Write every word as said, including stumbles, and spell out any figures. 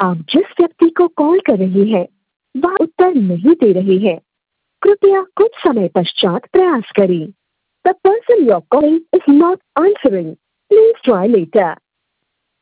आप जिस व्यक्ति को कॉल कर रही हैं, वह उत्तर नहीं दे रही है। कृपया कुछ समय पश्चात प्रयास करें। The person you're calling is not answering. Please try later.